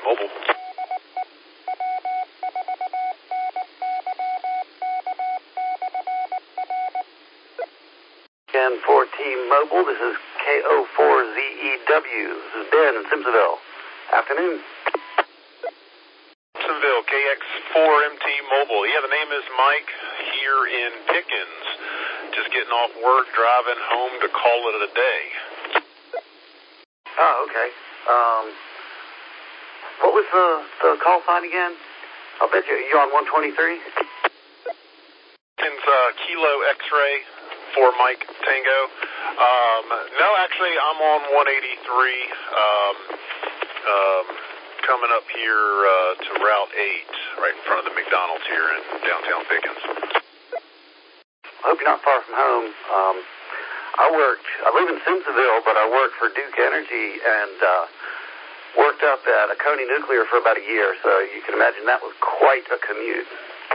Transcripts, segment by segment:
Mobile. 10-4 T-Mobile, this is KO4ZEW. This is Ben in Simpsonville. Afternoon. Simpsonville, KX4MT Mobile. Yeah, the name is Mike here in Pickens. Just getting off work, driving home to call it a day. Oh, okay. What was the call sign again? I'll bet you're on 123? It's Kilo X-Ray for Mike Tango. No, actually, I'm on 183, coming up here to Route 8, right in front of the McDonald's here in downtown Pickens. I hope you're not far from home. I live in Simpsonville, but I work for Duke Energy and worked up at Oconee Nuclear for about a year, so you can imagine that was quite a commute.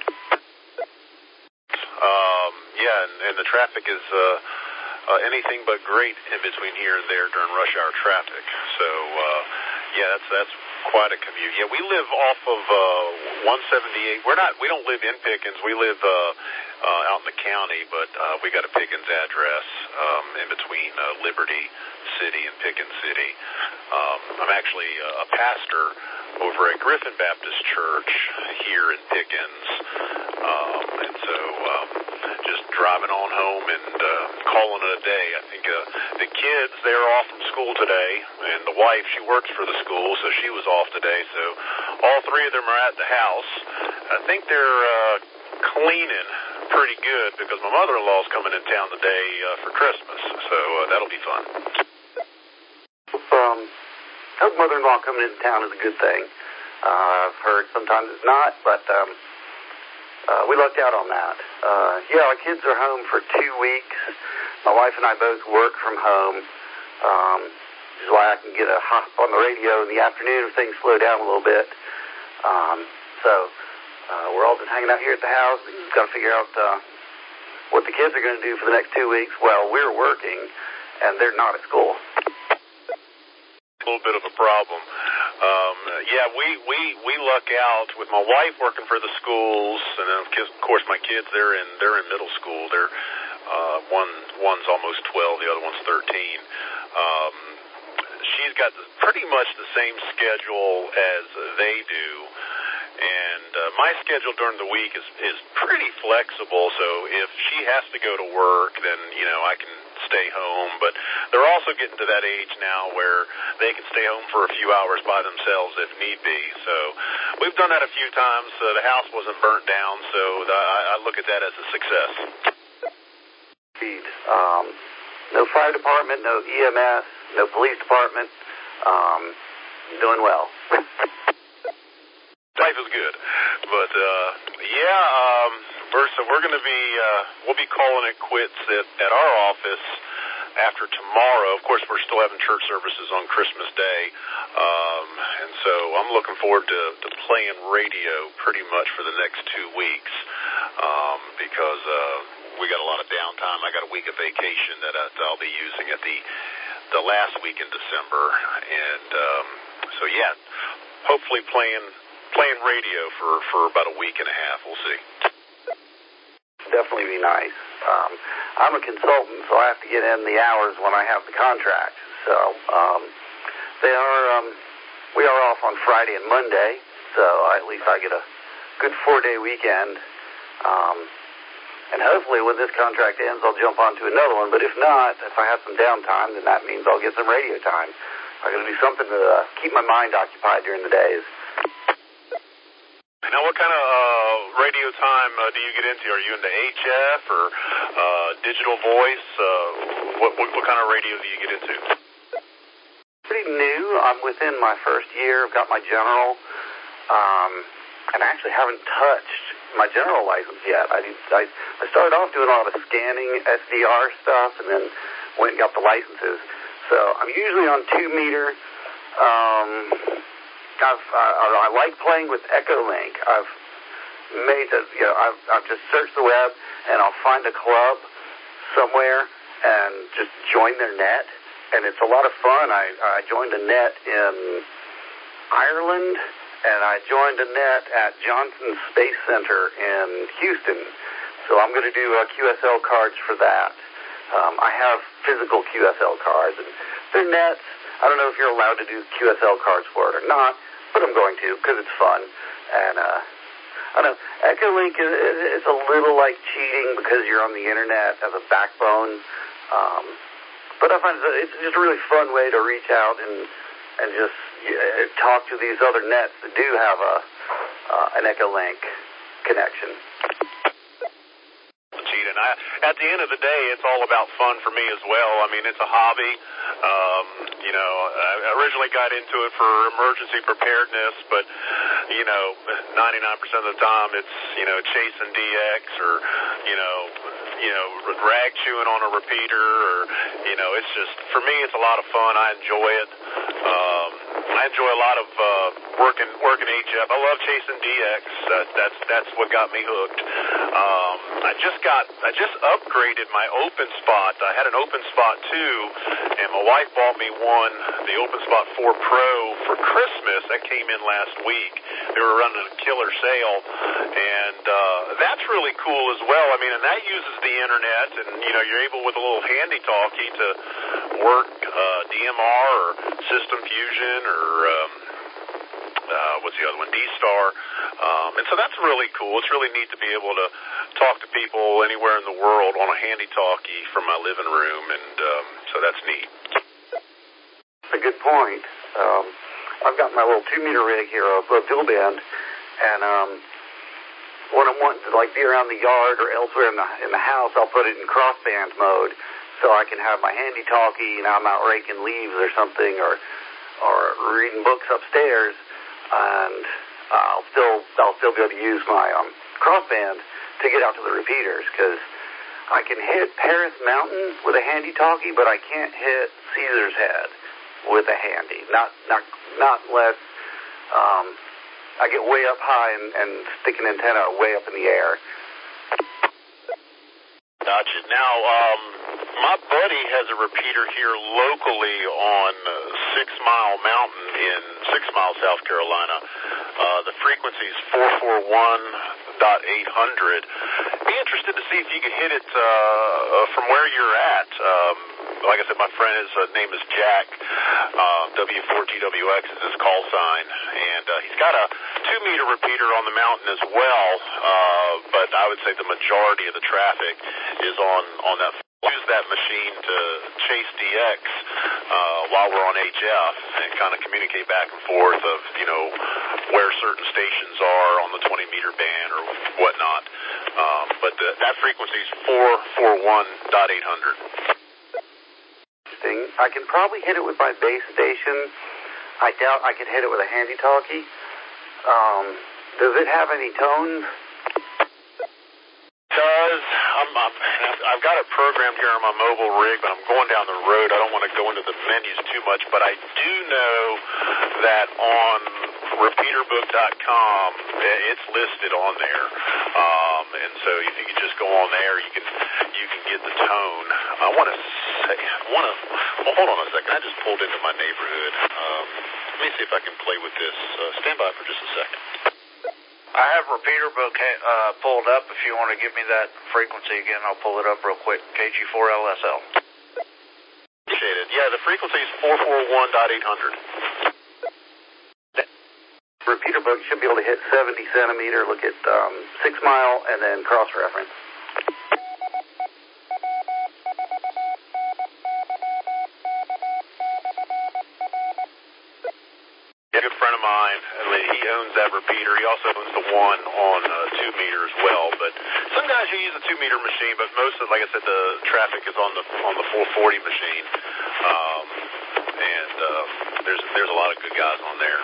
Yeah, and the traffic is anything but great in between here and there during rush hour traffic. So, yeah, that's quite a commute. Yeah, we live off of 178. We don't live in Pickens. We live out in the county, but we got a Pickens address in between Liberty City and Pickens City. I'm actually a pastor over at Griffin Baptist Church here in Pickens, and so just driving on home and calling it a day. I think the kids, they're off from school today, and the wife, she works for the school, so she was off today, so all three of them are at the house. I think they're cleaning pretty good because my mother-in-law's coming in town today for Christmas, so that'll be fun. I hope mother-in-law coming into town is a good thing. I've heard sometimes it's not, but we lucked out on that. Yeah, our kids are home for 2 weeks. My wife and I both work from home, which is why I can get a hop on the radio in the afternoon if things slow down a little bit. So we're all just hanging out here at the house. We've got to figure out what the kids are going to do for the next 2 weeks while we're working, and they're not at school. A little bit of a problem. Yeah, we luck out with my wife working for the schools, and then of course my kids they're in middle school. They're one's almost 12, the other one's 13. She's got pretty much the same schedule as they do, and my schedule during the week is pretty flexible. So if she has to go to work, then I can stay home, but they're also getting to that age now where they can stay home for a few hours by themselves if need be. So we've done that a few times. The house wasn't burnt down, so I look at that as a success. No fire department, no EMS, no police department. Doing well. Life is good, but we're going to be we'll be calling it quits at our office after tomorrow. Of course, we're still having church services on Christmas Day, and so I'm looking forward to playing radio pretty much for the next 2 weeks because we got a lot of downtime. I got a week of vacation that I'll be using at the last week in December, and so yeah, hopefully playing radio for about a week and a half. We'll see. Definitely be nice. I'm a consultant, so I have to get in the hours when I have the contract. So we are off on Friday and Monday, so at least I get a good 4-day weekend. And hopefully when this contract ends, I'll jump onto another one. But if not, if I have some downtime, then that means I'll get some radio time. I'm going to do something to keep my mind occupied during the days. Now, what kind of radio time do you get into? Are you into HF or digital voice? What kind of radio do you get into? Pretty new. I'm within my first year. I've got my general, and I actually haven't touched my general license yet. I started off doing a lot of scanning, SDR stuff, and then went and got the licenses. So I'm usually on 2 meter. I like playing with Echolink. I've just searched the web and I'll find a club somewhere and just join their net, and it's a lot of fun. I joined a net in, I Ireland, and I joined a net at Johnson Space Center in Houston. So I'm going to do QSL cards for that. I have physical QSL cards, and they're nets. I don't know if you're allowed to do QSL cards for it or not, but I'm going to because it's fun. And I don't know, Echolink is a little like cheating because you're on the internet as a backbone. But I find it's just a really fun way to reach out and just talk to these other nets that do have an Echolink connection. And at the end of the day, it's all about fun for me as well. I mean, it's a hobby. I originally got into it for emergency preparedness, but 99% of the time it's chasing DX or rag chewing on a repeater, or it's just, for me, it's a lot of fun. I enjoy it. I enjoy a lot of working HF. I love chasing DX. That's what got me hooked. I just upgraded my Open Spot. I had an Open Spot 2, and my wife bought me one, the Open Spot 4 Pro, for Christmas. That came in last week. They were running a killer sale, and that's really cool as well. I mean, and that uses the internet, and you're able with a little handy-talkie to work DMR or System Fusion or what's the other one, D-Star. And so that's really cool. It's really neat to be able to talk to people anywhere in the world on a handy-talkie from my living room, and so that's neat. That's a good point. I've got my little 2-meter rig here, a dual band, and when I'm wanting to be around the yard or elsewhere in the house, I'll put it in crossband mode so I can have my handy-talkie. I'm out raking leaves or something, or reading books upstairs, and I'll still be able to use my crossband to get out to the repeaters, because I can hit Paris Mountain with a handy-talkie, but I can't hit Caesar's Head with a handy. Not unless I get way up high and stick an antenna way up in the air. Gotcha. Now, my buddy has a repeater here locally on 6 Mile Mountain in 6 Mile, South Carolina. The frequency is 441.800. Be interested to see if you can hit it from where you're at. Like I said, my friend, his name is Jack. W4TWX is his call sign, and he's got a 2-meter repeater on the mountain as well. But I would say the majority of the traffic is on that. Use that machine to chase DX while we're on HF and kind of communicate back and forth of where certain stations are on the 20-meter band or whatnot. But that frequency is 441.800. I can probably hit it with my base station. I doubt I could hit it with a handy-talkie. Does it have any tones? I've got it programmed here on my mobile rig, but I'm going down the road. I don't want to go into the menus too much, but I do know that on repeaterbook.com, it's listed on there. And so if you could just go on there, you can get the tone. Well, hold on a second. I just pulled into my neighborhood. Let me see if I can play with this. Stand by for just a second. I have Repeater Book pulled up. If you want to give me that frequency again, I'll pull it up real quick. KG4LSL. Appreciate it. Yeah, the frequency is 441.800. Repeater Book should be able to hit 70 centimeter. Look at 6 Mile and then cross-reference. A good friend of mine, he owns that repeater. He also owns the one on 2 meter as well. But some guys who use a 2 meter machine, but most of, like I said, the traffic is on the 440 machine. There's a lot of good guys on there.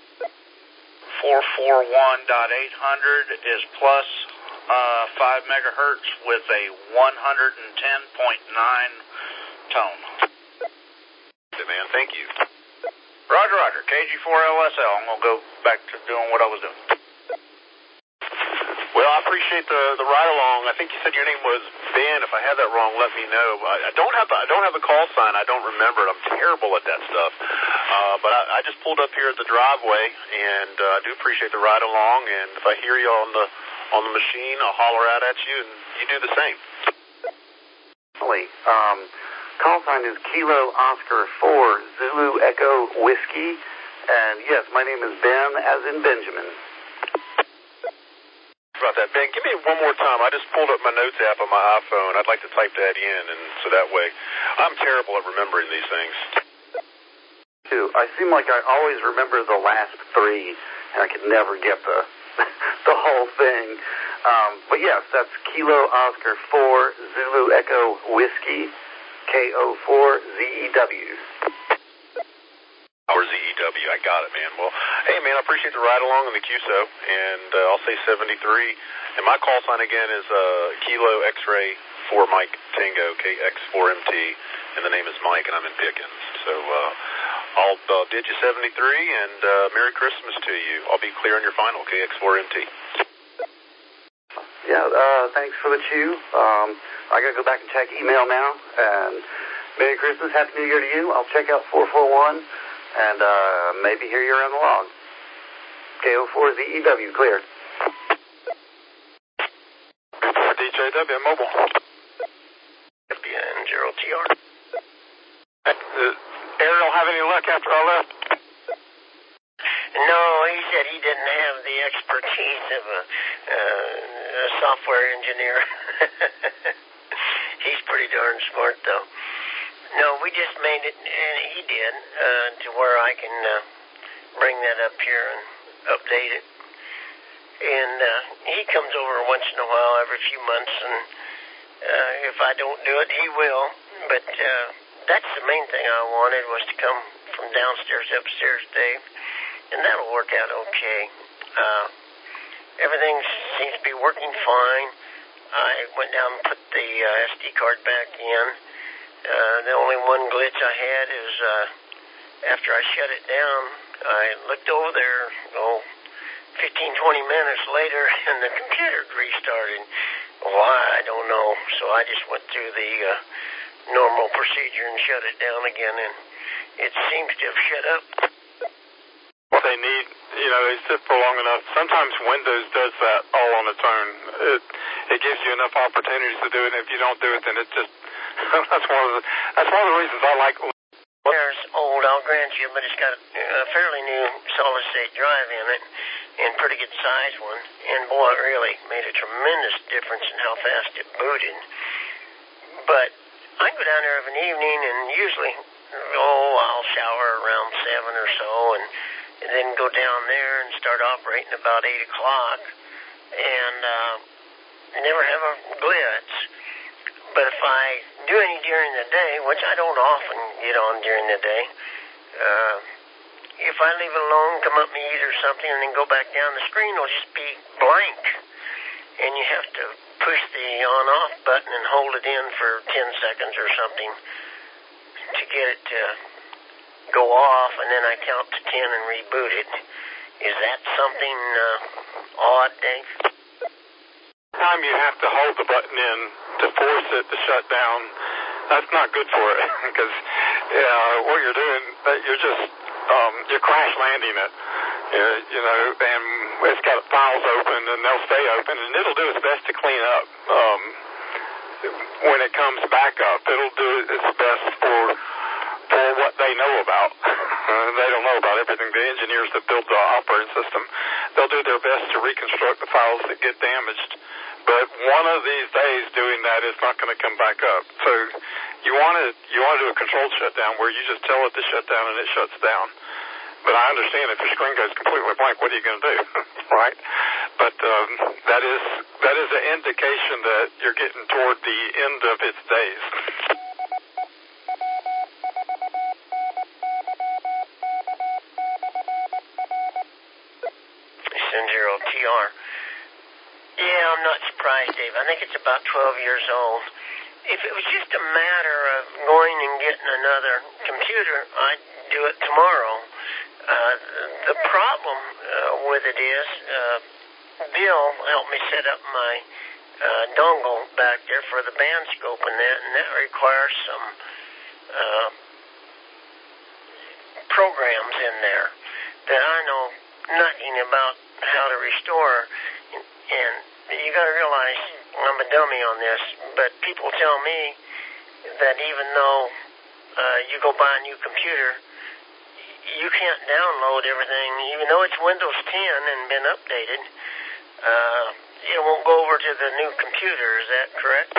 441.800 is plus 5 megahertz with a 110.9 tone. Good man, thank you. Roger, Roger. KG4LSL. I'm going to go back to doing what I was doing. Well, I appreciate the ride along. I think you said your name was Ben. If I have that wrong, let me know. I don't have the call sign. I don't remember it. I'm terrible at that stuff. But I just pulled up here at the driveway, and I do appreciate the ride along. And if I hear you on the machine, I'll holler out at you, and you do the same. Call sign is Kilo Oscar 4 Zulu Echo Whiskey, and yes, my name is Ben, as in Benjamin. About that, Ben, give me one more time. I just pulled up my notes app on my iPhone. I'd like to type that in, and so that way, I'm terrible at remembering these things. I seem like I always remember the last three, and I could never get the the whole thing. But yes, that's Kilo Oscar 4 Zulu Echo Whiskey, KO4 ZEW. Or ZEW, I got it, man. Well, hey, man, I appreciate the ride along in the QSO, and I'll say 73. And my call sign again is Kilo X-Ray 4 Mike Tango, KX4MT, and the name is Mike, and I'm in Pickens. So I'll bid you 73, and Merry Christmas to you. I'll be clear on your final, KX4MT. Yeah, thanks for the chew. I got to go back and check email now, and Merry Christmas, Happy New Year to you. I'll check out 441. And maybe hear you around the log. KO4 ZEW, cleared. DJW Mobile. FBN 0TR. Ariel have any luck after I left? No, he said he didn't have the expertise of a software engineer. He's pretty darn smart, though. No, we just made it, and he did, to where I can bring that up here and update it. And he comes over once in a while, every few months, and if I don't do it, he will. But that's the main thing I wanted, was to come from downstairs to upstairs, Dave, and that'll work out okay. Everything seems to be working fine. I went down and put the SD card back in. The only one glitch I had is after I shut it down, I looked over there, 15, 20 minutes later, and the computer restarted. Why, I don't know. So I just went through the normal procedure and shut it down again, and it seems to have shut up. What they need, they sit for long enough. Sometimes Windows does that all on its own. It gives you enough opportunities to do it, and if you don't do it, then it just... that's one of the reasons I like. There's old, I'll grant you, but it's got a fairly new solid-state drive in it, and pretty good size one. And boy, it really made a tremendous difference in how fast it booted. But I go down there of an evening, and usually, I'll shower around 7 or so, and then go down there and start operating about 8 o'clock, and never have a glitch. But if I do any during the day, which I don't often get on during the day, if I leave it alone, come up and eat or something, and then go back down, the screen will just be blank. And you have to push the on-off button and hold it in for 10 seconds or something to get it to go off, and then I count to 10 and reboot it. Is that something odd, Dave? Time you have to hold the button in to force it to shut down, that's not good for it, because what you're doing, you're just you're crash landing it, and it's got files open, and they'll stay open, and it'll do its best to clean up. When it comes back up, it'll do its best for what they know about. They don't know about everything. The engineers that build the operating system, they'll do their best to reconstruct the files that get damaged. But one of these days doing that is not going to come back up. So you want to do a controlled shutdown where you just tell it to shut down and it shuts down. But I understand if your screen goes completely blank, what are you going to do, right? But that is an indication that you're getting toward the end of its days. N0TR. Yeah, I'm not surprised, Dave. I think it's about 12 years old. If it was just a matter of going and getting another computer, I'd do it tomorrow. The problem with it is, Bill helped me set up my dongle back there for the band scope and that requires some programs in there that I know nothing about how to restore. And you got to realize I'm a dummy on this, but people tell me that even though you go buy a new computer, you can't download everything, even though it's Windows 10 and been updated. It won't go over to the new computer. Is that correct?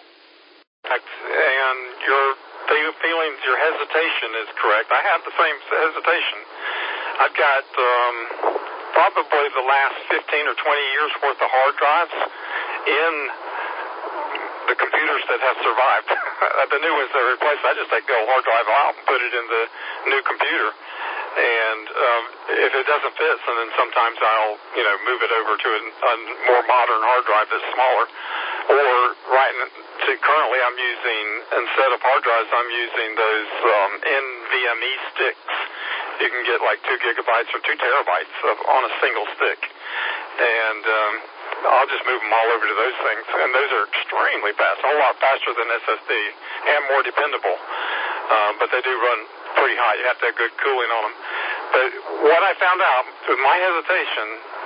And your feelings, your hesitation is correct. I have the same hesitation. I've got probably the last 15 or 20 years worth of hard drives in the computers that have survived. The new ones that are replaced, I just take the old hard drive out and put it in the new computer. And if it doesn't fit, so then sometimes I'll, move it over to a more modern hard drive that's smaller. Or currently I'm using, instead of hard drives, I'm using those NVMe sticks. You can get like 2 gigabytes or 2 terabytes on a single stick. And I'll just move them all over to those things. And those are extremely fast, a whole lot faster than SSD and more dependable. But they do run pretty hot. You have to have good cooling on them. But what I found out with my hesitation,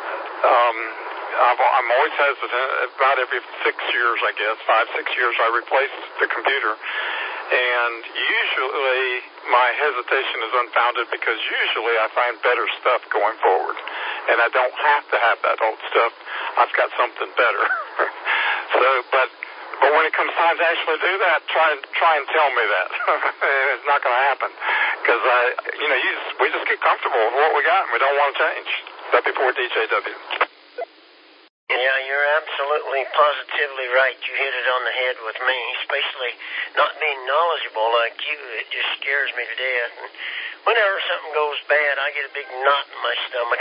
I'm always hesitant. About every 6 years, I guess, 5-6 years, I replace the computer. And usually my hesitation is unfounded because usually I find better stuff going forward. And I don't have to have that old stuff. I've got something better. But when it comes time to actually do that, try and tell me that. It's not going to happen. Because, we just get comfortable with what we got and we don't want to change. W4 DJW. Yeah, you're absolutely positively right. You hit it on the head with me, especially not being knowledgeable like you. It just scares me to death. And whenever something goes bad, I get a big knot in my stomach.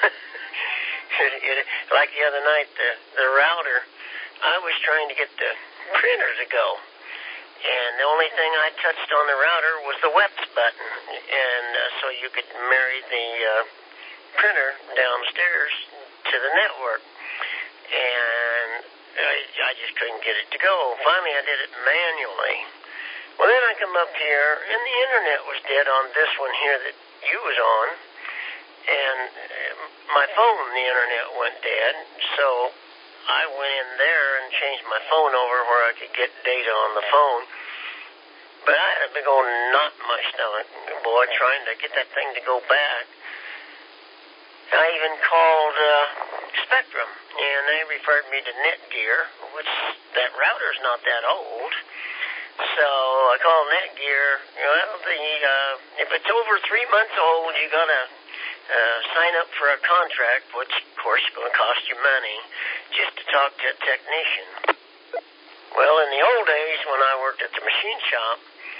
Like the other night, the router, I was trying to get the printer to go. And the only thing I touched on the router was the WEPS button. And so you could marry the printer downstairs to the network. And I just couldn't get it to go. Finally, I did it manually. Well, then I come up here, and the internet was dead on this one here that you was on. And my phone, the internet went dead. So I went in there and changed my phone over where I could get data on the phone. But I had a big old knot in my stomach, boy, trying to get that thing to go back. I even called Spectrum, and they referred me to Netgear, which that router's not that old. So I called Netgear. Well, if it's over 3 months old, you got to sign up for a contract, which, of course, is going to cost you money, just to talk to a technician. Well, in the old days when I worked at the machine shop,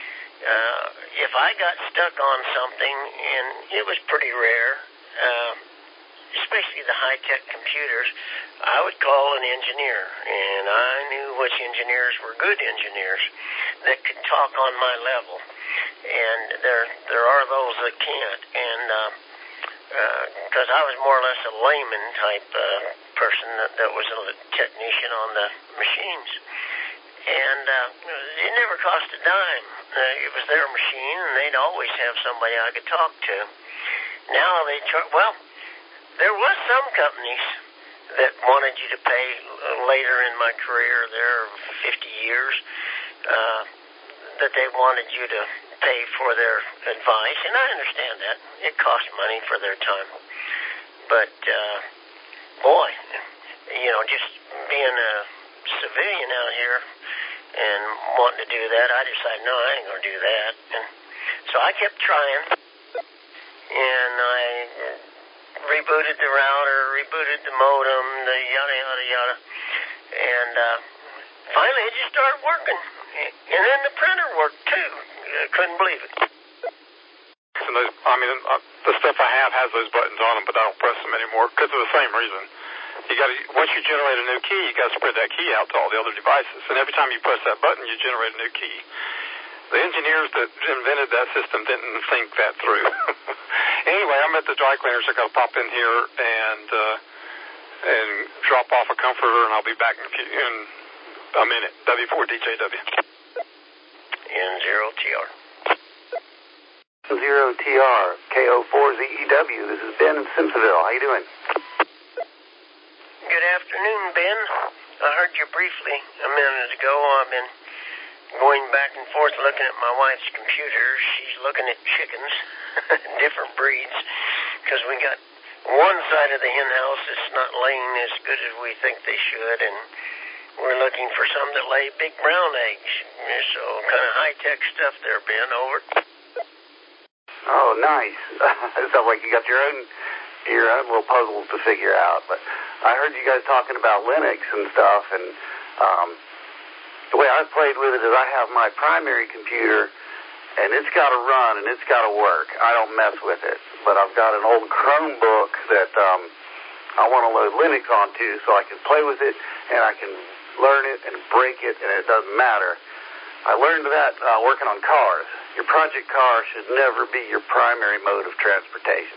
if I got stuck on something, and it was pretty rare, especially the high-tech computers, I would call an engineer, and I knew which engineers were good engineers that could talk on my level, and there are those that can't, and because I was more or less a layman type person that was a technician on the machines, and it never cost a dime. It was their machine, and they'd always have somebody I could talk to. Now they there was some companies that wanted you to pay later in my career there, 50 years, that they wanted you to pay for their advice, and I understand that. It costs money for their time. But, boy, just being a civilian out here and wanting to do that, I decided, no, I ain't going to do that. And so I kept trying, and I rebooted the router, rebooted the modem, the yada, yada, yada. And finally it just started working. And then the printer worked too. I couldn't believe it. And the stuff I have has those buttons on them, but I don't press them anymore because of the same reason. Once you generate a new key, you got to spread that key out to all the other devices. And every time you press that button, you generate a new key. The engineers that invented that system didn't think that through. Anyway, I'm at the dry cleaners. I got to pop in here and drop off a comforter, and I'll be back in a minute. W4 DJW. N0TR. N0TR, KO4ZEW. This is Ben in Simpsonville. How you doing? Good afternoon, Ben. I heard you briefly a minute ago. I've been going back and forth looking at my wife's computer. She's looking at chickens, different breeds, because we got one side of the hen house that's not laying as good as we think they should, and we're looking for some that lay big brown eggs. So kind of high-tech stuff there, Ben. Over. Oh, nice. It sounds like you got your own little puzzles to figure out. But I heard you guys talking about Linux and stuff, and the way I played with it is I have my primary computer, and it's got to run, and it's got to work. I don't mess with it. But I've got an old Chromebook that I want to load Linux onto so I can play with it, and I can learn it and break it, and it doesn't matter. I learned that working on cars. Your project car should never be your primary mode of transportation.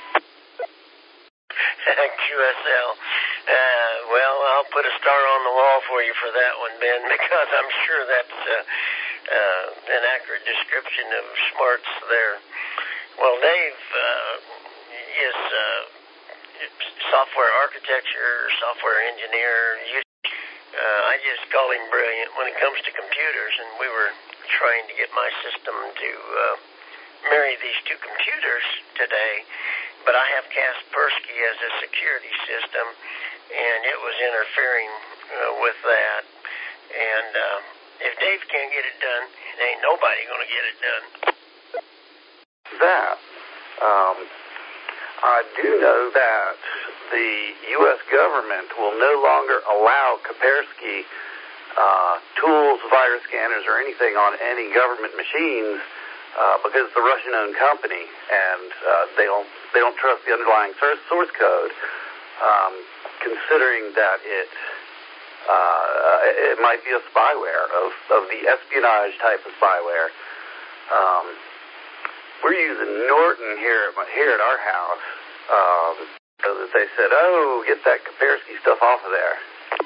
QSL. Well, I'll put a star on the wall for you for that one, Ben, because I'm sure that's an accurate description of smarts there. Well, Dave is software architecture, software engineer. I just call him brilliant when it comes to computers, and we were trying to get my system to marry these two computers today, but I have Kaspersky as a security system, and it was interfering with that. And if Dave can't get it done, ain't nobody going to get it done. That. I do know that the U.S. government will no longer allow Kaspersky tools, virus scanners, or anything on any government machines because it's a Russian-owned company, and they don't trust the underlying source code, considering that it might be a spyware of the espionage type of spyware. We're using Norton here at our house, so that they said, "Oh, get that Kaspersky stuff off of there."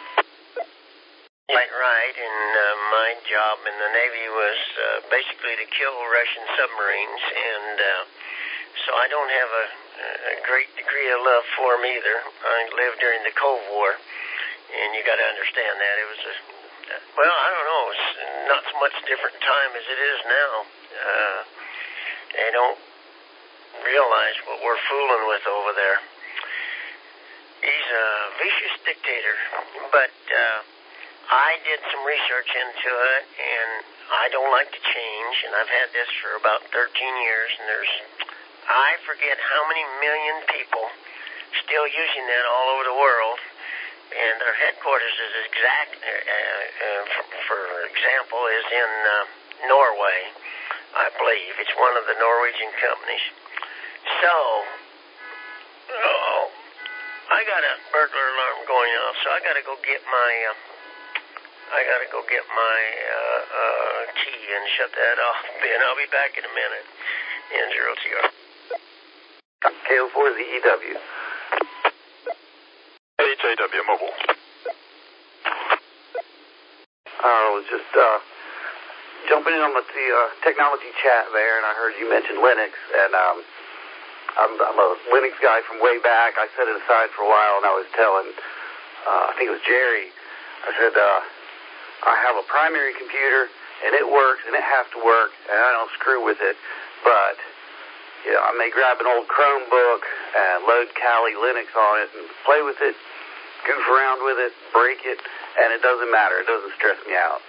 Right, and my job in the Navy was basically to kill Russian submarines, and so I don't have a great degree of love for them either. I lived during the Cold War, and you got to understand that. It was I don't know, it's not so much different time as it is now. They don't realize what we're fooling with over there. He's a vicious dictator, but I did some research into it, and I don't like to change, and I've had this for about 13 years, and I forget how many million people still using that all over the world, and their headquarters is for example, is in Norway, I believe. It's one of the Norwegian companies. So, I got a burglar alarm going off, so I got to go get my key and shut that off. Ben, I'll be back in a minute. N0TR. KO4ZEW. HAW Mobile. I was just jumping in on the technology chat there, and I heard you mention Linux, and I'm a Linux guy from way back. I set it aside for a while, and I was telling, I think it was Jerry, I said, I have a primary computer, and it works, and it has to work, and I don't screw with it, but I may grab an old Chromebook and load Kali Linux on it and play with it, goof around with it, break it, and it doesn't matter. It doesn't stress me out.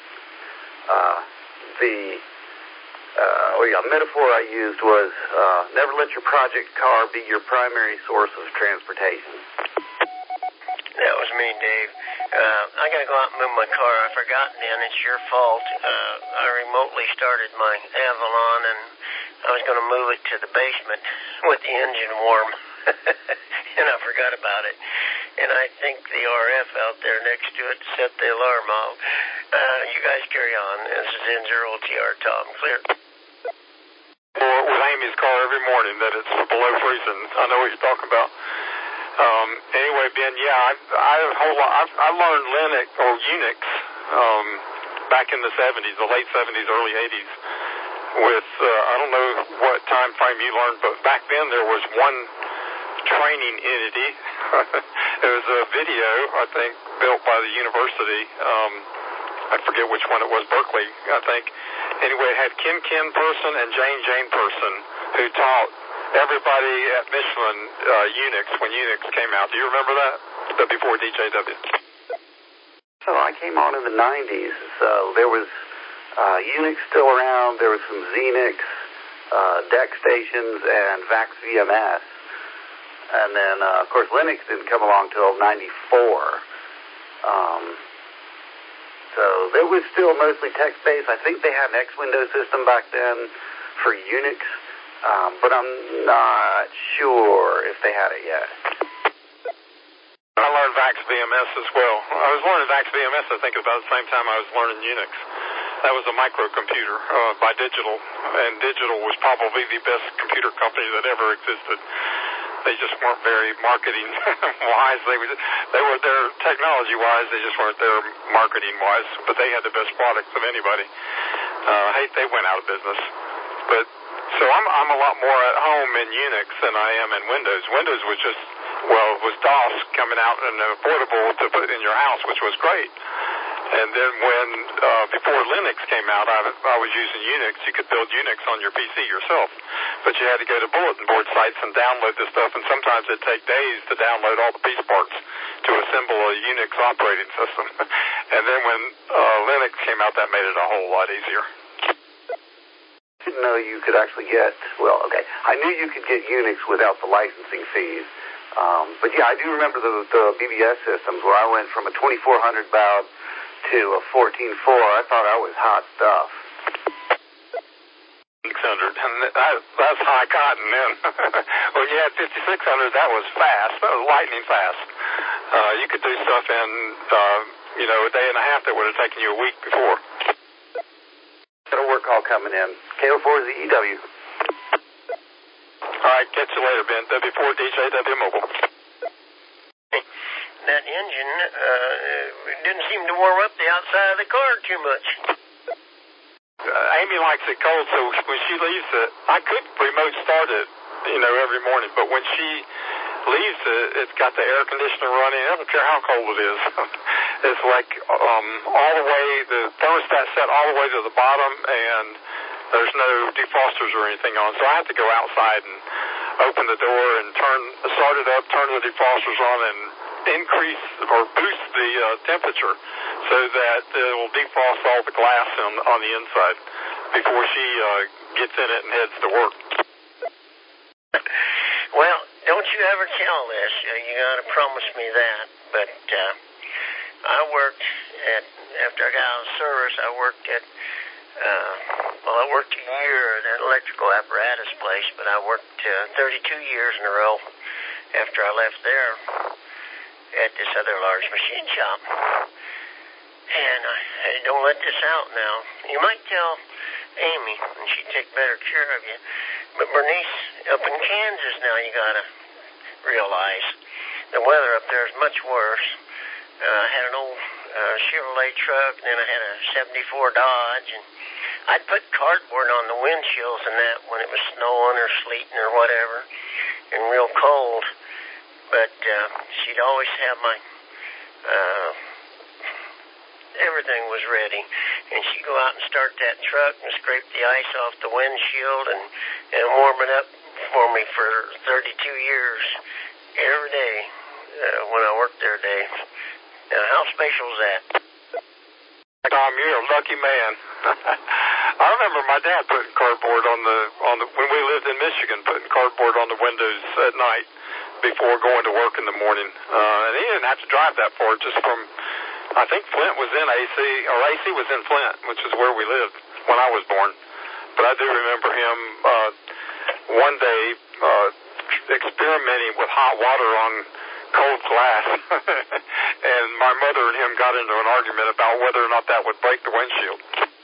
The metaphor I used was never let your project car be your primary source of transportation. That was me, Dave. I got to go out and move my car. I forgot, Dan. It's your fault. I remotely started my Avalon, and I was going to move it to the basement with the engine warm, and I forgot about it. And I think the RF out there next to it set the alarm off. You guys carry on. This is N0TR Tom. Clear. With Amy's car every morning that it's below freezing. I know what you're talking about. Anyway, Ben, I learned Linux or Unix back in the 70s, the late 70s, early 80s. with, I don't know what time frame you learned, but back then there was one training entity. It was a video, I think, built by the university. I forget which one it was, Berkeley, I think. Anyway, it had Ken Person and Jane Person, who taught everybody at Michelin Unix when Unix came out. Do you remember that? Before DJW. So I came on in the 90s, so there was Unix still around, there was some Xenix, DEC stations, and VAX VMS. And then, of course, Linux didn't come along till 94. So it was still mostly text-based. I think they had an X Window system back then for Unix, but I'm not sure if they had it yet. I learned VAX VMS as well. I was learning VAX VMS, I think, about the same time I was learning Unix. That was a microcomputer by Digital, and Digital was probably the best computer company that ever existed. They just weren't very marketing-wise. They were there technology-wise. They just weren't there marketing-wise, but they had the best products of anybody. They went out of business. But so I'm a lot more at home in Unix than I am in Windows. Windows was just, it was DOS coming out and affordable to put in your house, which was great. And then when, before Linux came out, I was using Unix. You could build Unix on your PC yourself. But you had to go to bulletin board sites and download this stuff, and sometimes it'd take days to download all the piece parts to assemble a Unix operating system. And then when Linux came out, that made it a whole lot easier. I didn't know you could actually get, I knew you could get Unix without the licensing fees. But yeah, I do remember the BBS systems where I went from a 2400 baud to a 14.4. I thought that was hot stuff. 600, and that's high cotton then. When you had 5600, that was fast. That was lightning fast. You could do stuff in, a day and a half that would have taken you a week before. Got a work call coming in. KO4ZEW. All right, catch you later, Ben. W4 DJW Mobile. That engine didn't seem to warm up the outside of the car too much. Amy likes it cold, so when she leaves it, I could remote start it, every morning, but when she leaves it, it's got the air conditioner running. I don't care how cold it is. It's like all the way, the thermostat set all the way to the bottom, and there's no defrosters or anything on, so I have to go outside and open the door and start it up, turn the defrosters on, and increase or boost the temperature so that it will defrost all the glass on the inside before she gets in it and heads to work. Well, don't you ever tell this. You got to promise me that. But I worked after I got out of service, I worked at I worked a year at an electrical apparatus place, but I worked 32 years in a row after I left there at this other large machine shop. And I don't let this out now. You might tell Amy, and she'd take better care of you. But Bernice, up in Kansas now, you got to realize the weather up there is much worse. I had an old Chevrolet truck, and then I had a 74 Dodge, and I'd put cardboard on the windshields and that when it was snowing or sleeting or whatever, and real cold. But she'd always have my, everything was ready. And she'd go out and start that truck and scrape the ice off the windshield and warm it up for me for 32 years every day when I worked there, Dave. Now, how special is that? Tom, you're a lucky man. I remember my dad putting cardboard on the when we lived in Michigan, putting cardboard on the windows at night before going to work in the morning. And he didn't have to drive that far, just from, I think Flint was in AC, or AC was in Flint, which is where we lived when I was born. But I do remember him one day experimenting with hot water on cold glass. And my mother and him got into an argument about whether or not that would break the windshield.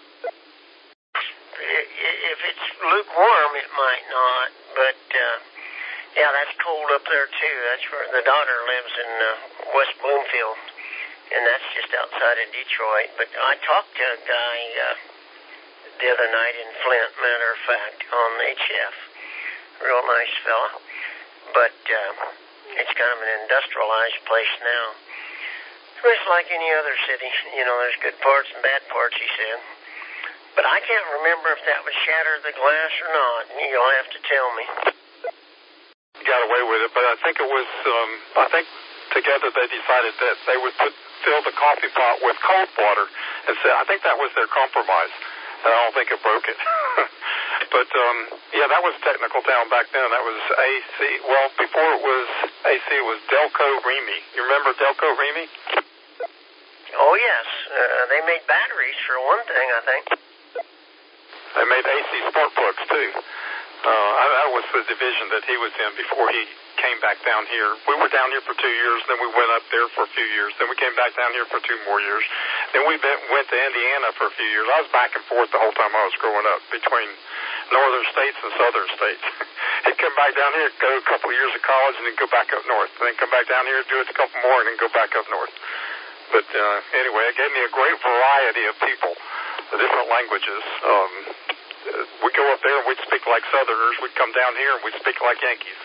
If it's lukewarm, it might not, but yeah, that's cold up there too. That's where the daughter lives in West Bloomfield, and that's just outside of Detroit. But I talked to a guy the other night in Flint, matter of fact, on HF. Real nice fella. But it's kind of an industrialized place now. It's like any other city. You know, there's good parts and bad parts, he said. But I can't remember if that would shatter the glass or not. You'll have to tell me. Got away with it, but I think it was, I think together they decided that they would fill the coffee pot with cold water, and so I think that was their compromise, and I don't think it broke it. But, yeah, that was Technical Town back then. That was AC. Well, before it was AC, it was Delco Remy. You remember Delco Remy? Oh, yes. They made batteries, for one thing, I think. They made AC Sport Books, too. That was the division that he was in before he came back down here. We were down here for 2 years, then we went up there for a few years, then we came back down here for 2 more years. Then we went to Indiana for a few years. I was back and forth the whole time I was growing up between northern states and southern states. He'd come back down here, go a couple of years of college, and then go back up north. And then come back down here, do it a couple more, and then go back up north. But anyway, it gave me a great variety of people, different languages. We go up there and we'd speak like Southerners. We'd come down here and we'd speak like Yankees.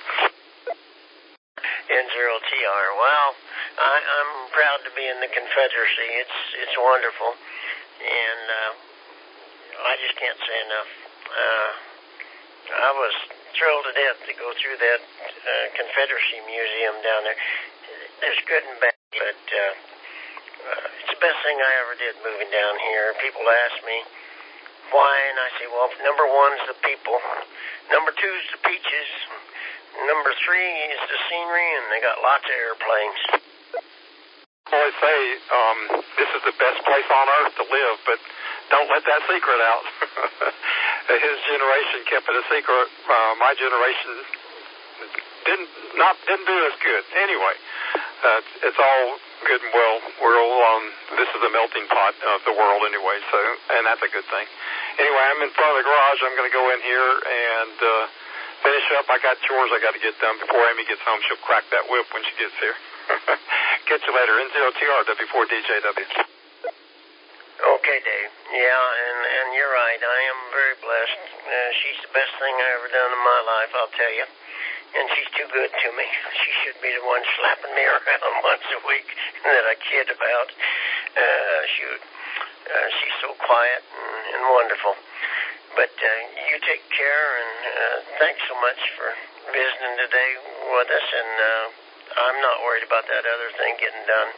N0TR. Well, I'm proud to be in the Confederacy. It's wonderful, and I just can't say enough. I was thrilled to death to go through that Confederacy Museum down there. There's good and bad, but it's the best thing I ever did moving down here. People ask me why, and I say, well, number one's the people, number two's the peaches, number three is the scenery, and they got lots of airplanes. Well, they say this is the best place on earth to live, but don't let that secret out. His generation kept it a secret. My generation didn't do as good. Anyway, it's all good and well. We're all this is a melting pot of the world anyway, so, and that's a good thing. Anyway, I'm in front of the garage. I'm going to go in here and finish up. I got chores I got to get done before Amy gets home. She'll crack that whip when she gets here. Catch you later. N0TR, W4DJW. Okay, Dave. Yeah, and you're right. I am very blessed. She's the best thing I ever done in my life, I'll tell you. And she's too good to me. She should be the one slapping me around once a week that I kid about. She's so quiet and wonderful. But you take care, and thanks so much for visiting today with us. And I'm not worried about that other thing getting done.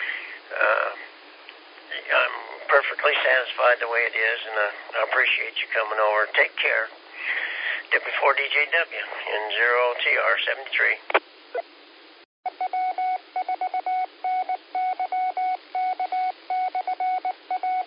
I'm perfectly satisfied the way it is, and I appreciate you coming over. Take care. W4DJW, N0TR 73.